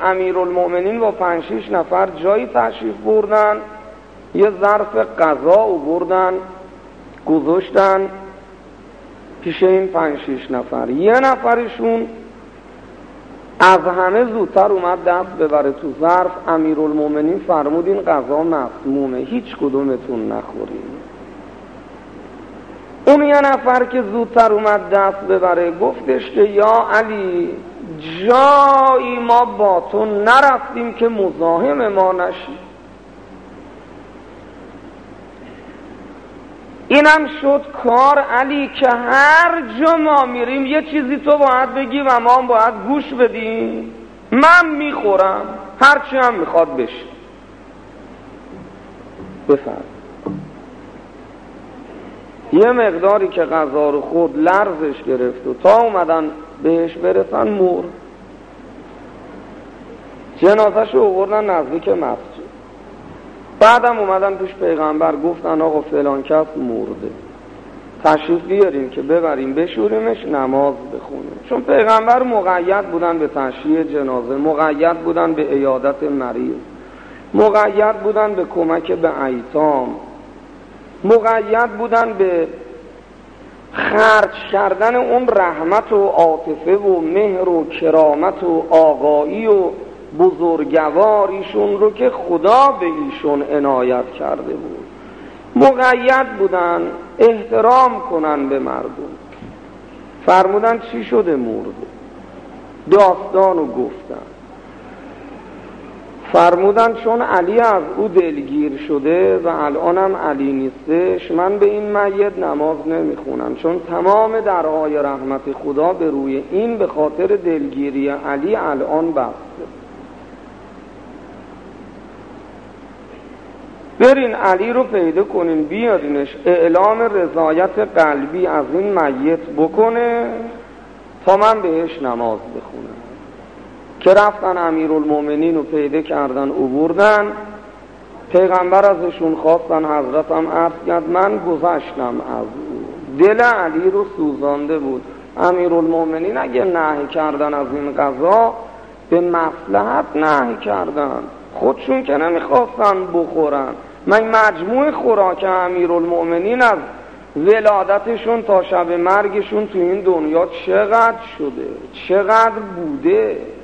امیرالمؤمنین با 5-6 نفر جایی تشریف بردن، یه ظرف غذا آوردن گذاشتن پیش این 5-6 نفر. یه نفرشون از همه زودتر اومد دست ببره تو ظرف. امیرالمؤمنین فرمود این غذا مسمومه، هیچ کدومتون نخورید. اون یه نفر که زودتر اومد دست ببره گفتش که یا علی، جایی ما با تو نرفتیم که مزاحم ما نشی. اینم شد کار علی که هر جا ما میریم یه چیزی تو باید بگی و ما هم باید گوش بدیم. من میخورم هرچی هم میخواد بشه. بفرد یه مقداری که غذا رو خورد لرزش گرفت و تا اومدن بهش برسن مرد. جنازش رو آوردن نزدیک مسجد. بعدم اومدن پیش پیغمبر گفتن آقا فلان کس مرده، تشریف بیاریم که ببریم بشوریمش نماز بخونیم. چون پیغمبر مقید بودن به تشییع جنازه، مقید بودن به عیادت مریض، مقید بودن به کمک به ایتام، مقید بودن به خرج کردن اون رحمت و عاطفه و مهر و کرامت و آقایی و بزرگواریشون رو که خدا به ایشون عنایت کرده بود. مقید بودن احترام کنن به مردم. فرمودن چی شده مرده؟ داستانو گفتن. فرمودن چون علی از او دلگیر شده و الانم علی نیستش، من به این میت نماز نمیخونم، چون تمام درهای رحمت خدا به روی این به خاطر دلگیری علی الان بسته. برین علی رو پیدا کنین بیارینش اعلام رضایت قلبی از این میت بکنه تا من بهش نماز بخونم. که رفتن امیرالمؤمنین رو پیدا کردن آوردن. پیغمبر ازشون خواستن، حضرتم عرض کرد من گذشتم از او، دل علی رو سوزانده بود. امیرالمؤمنین اگه نهی کردن از این غذا به مصلحت نهی کردن، خودشون که نمیخواستن بخورن. من مجموع خوراک امیرالمؤمنین از ولادتشون تا شب مرگشون تو این دنیا چقدر شده، چقدر بوده.